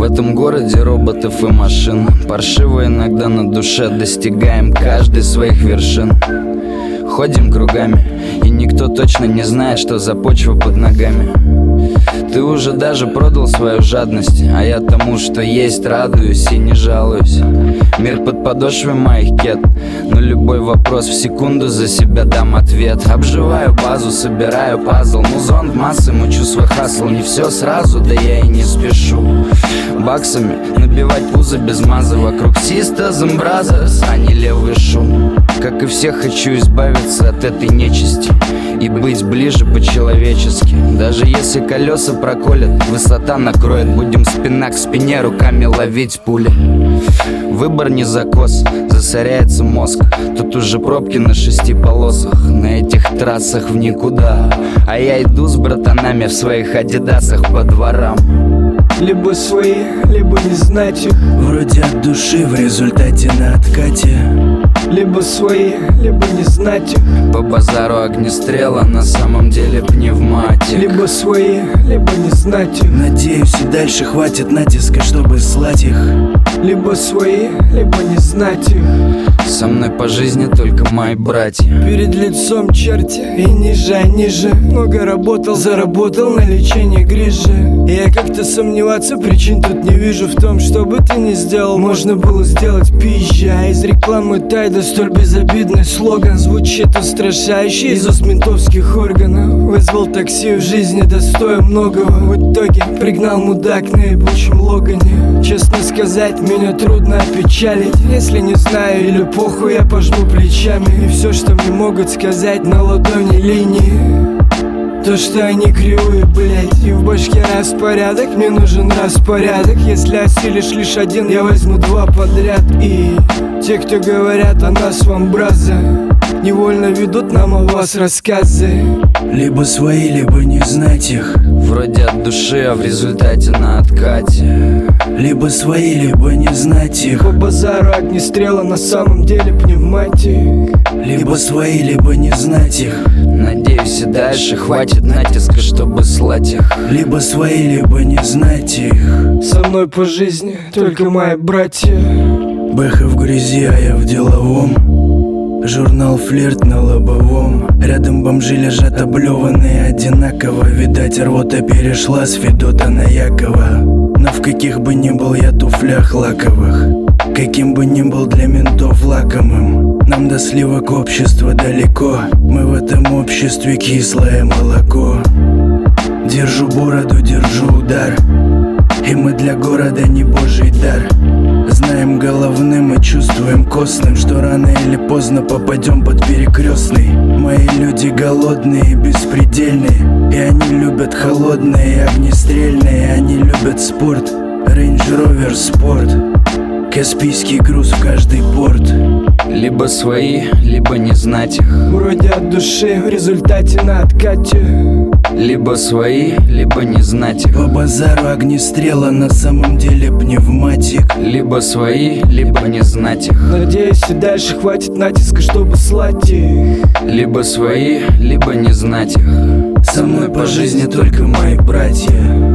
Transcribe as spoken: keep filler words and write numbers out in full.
В этом городе роботов и машин, паршиво иногда на душе, достигаем каждый своих вершин. Ходим кругами, и никто точно не знает, что за почва под ногами. Ты уже даже продал свою жадность, а я тому, что есть, радуюсь и не жалуюсь. Мир под подошвой моих кет, но любой вопрос в секунду за себя дам ответ. Обживаю базу, собираю пазл, музон в массы, мучу свой хасл. Не все сразу, да я и не спешу баксами набивать пузо без маза. Вокруг систазм бразерс, а не левый шум. Как и все, хочу избавиться от этой нечисти и быть ближе по-человечески. Даже если колеса проколят, высота накроет, будем спина к спине, руками ловить пули. Выбор не закос, засоряется мозг. Тут уже пробки на шести полосах, на этих трассах в никуда. А я иду с братанами в своих адидасах по дворам. Либо свои, либо не знать их. Вроде от души, в результате на откате. Либо свои, либо не знать их. По базару огнестрела, на самом деле пневматик. Либо свои, либо не знать их. Надеюсь, и дальше хватит натиска, чтобы слать их. Либо свои, либо не знать их. Со мной по жизни только мои братья. Перед лицом черти и ниже, а ниже. Много работал, заработал на лечение грижи. И я как-то сомневаться причин тут не вижу в том, что бы ты ни сделал, можно было сделать пизжа. А из рекламы Тайда столь безобидный слоган звучит устрашающе из уст ментовских органов. Вызвал такси, в жизни достоин многого. В итоге пригнал мудак на ебучем Логане. Честно сказать, меня трудно опечалить. Если не знаю или похуй, я пожму плечами. И все, что мне могут сказать на ладони линии, то, что они кривые, блять. И в башке распорядок, мне нужен распорядок. Если осилишь лишь один, я возьму два подряд. И те, кто говорят о нас вам, браза, невольно ведут нам о вас рассказы. Либо свои, либо не знать их. Вроде от души, а в результате на откате. Либо свои, либо не знать их. По базару огнестрела, на самом деле пневматик. Либо свои, либо не знать их. Надеюсь, и дальше хватит натиска, чтобы слать их. Либо свои, либо не знать их. Со мной по жизни только мои братья. Бэха в грязи, а я в деловом. Журнал «Флирт» на лобовом. Рядом бомжи лежат облеванные одинаково. Видать, рвота перешла с Федота на Якова. Но в каких бы ни был я туфлях лаковых, каким бы ни был для ментов лакомым, нам до сливок общества далеко. Мы в этом обществе кислое молоко. Держу бороду, держу удар, и мы для города не божий дар. Знаем головным и чувствуем костным, что рано или поздно попадем под перекрестный. Мои люди голодные и беспредельные, и они любят холодные и огнестрельные. Они любят спорт, Range Rover Sport, Каспийский груз в каждый порт. Либо свои, либо не знать их. Вроде от души, в результате на откате. Либо свои, либо не знать их. По базару огнестрела, на самом деле пневматик. Либо свои, либо не знать их. Надеюсь, и дальше хватит натиска, чтобы слать их. Либо свои, либо не знать их. Со мной по жизни только мои братья.